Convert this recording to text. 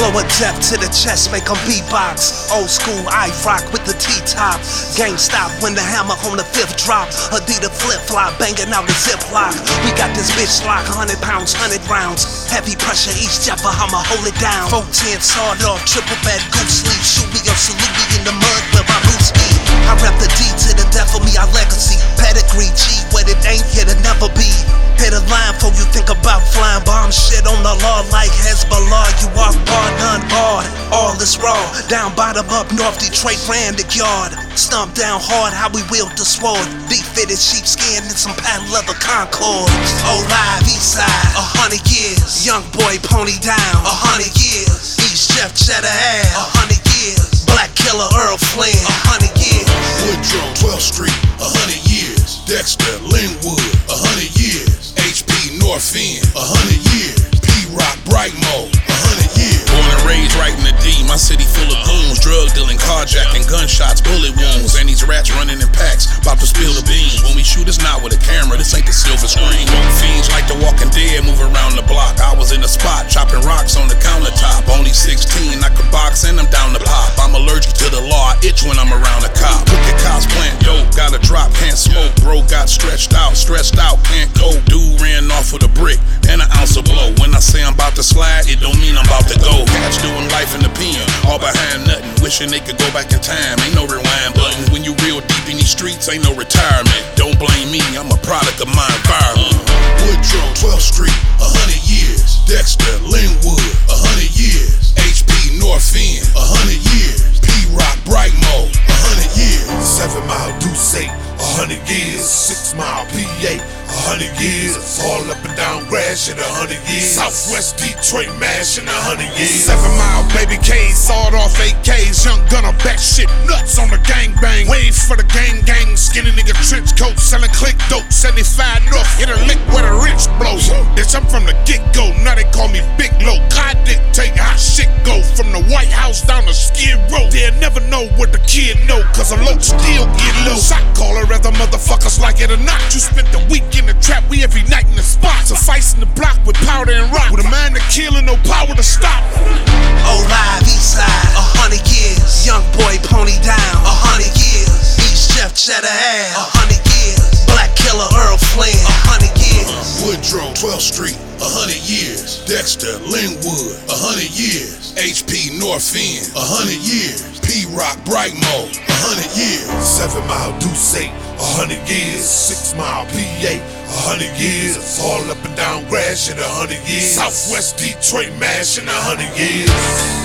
Throw a depth to the chest, make 'em beatbox. Old school, I rock with the T-top. Game stop when the hammer on the fifth drop. Adidas flip-flop, banging out the ziplock. We got this bitch lock, 100 pounds, 100 rounds. Heavy pressure, each jumper, I'ma hold it down. 410 sawed off, triple bed, goose sleeve. Shoot me or salute me in the mud where my roots be. I rep the D to the death of me, our legacy. Pedigree, G, what it ain't here to never be. Hit a line before you think about flying bomb shit on the law like Hezbollah. You off bar, none barred. All is raw. Down bottom up, North Detroit, Randick Yard. Stomp down hard, how we wield the sword. Deep fitted sheepskin and some patent leather Concord. Oh, live, east side, 100 years. Young boy, pony down, 100 years. East Jeff Cheddar ass, 100 years. Black Killer Earl Flynn, 100 years. Woodrow, 12th Street, 100 years. Dexter, Linwood, 100 years. HP, North End, 100 years. P-Rock, Brightmo, 100 years. Born and raised right in the D, my city full of goons. Drug dealing, carjacking, gunshots, bullet wounds. And these rats running in packs, about to spill the beans. When we shoot, it's not with a camera, this ain't the silver screen. Fiends like the Walking Dead, move around the block. I was in the spot, chopping rocks on the countertop. Only 16, I could box and I'm down the pop. I'm allergic to the law, I itch when I'm around a cop. Crooked cops plant dope, got a drop, can't smoke. Bro got stretched out, can't go. Dude ran off with a brick and an ounce of blow. When I say I'm about to slide, it don't mean I'm about to go. Cats doing life in the pen, all behind nothing. Wishing they could go back in time, ain't no rewind button. When you real deep in these streets, ain't no retirement. Don't blame me, I'm a product of my environment. Woodrow, 12th Street, 100 years. Dexter, Linwood, 100 years. HP, North End, 100 years. P-Rock, Brightmo, 100 years. 7 Mile Duce, 100 years. 6 Mile PA, 100 years. All up and down Gratiot, 100 years. Southwest Detroit mashing 100 years. 7 Mile baby K's, sawed off AKs. Young gunner, back shit nuts on the gangbang. Wave for the gang, skinny nigga trench coat, selling click dope. 75 North, hit a lick where the rich blows. Bitch, I'm from the get-go, now they call me Big Low. God dictate how shit go, from the White House down to Skid Row. They'll never know what the kid know, cause a load still get low. Shot caller, other motherfuckers like it or not. You spent the week in the trap, we every night in the spot. Sufficing the block with powder and rock. With a mind to kill and no power to stop. Oh, live, east side, 100 years. Young boy, pony down, 100 years. East Jeff Cheddar ass, 100 years. Black Killer Earl Flynn, 100 years. Woodrow, 12th Street, 100 years. Dexter, Linwood, 100 years. HP, North End, 100 years. P-Rock, Brightmo, 100 years. 7 Mile Duce, 100 years. 6 Mile PA, 100 years. All up and down Gratiot, 100 years. Southwest Detroit mashing 100 years.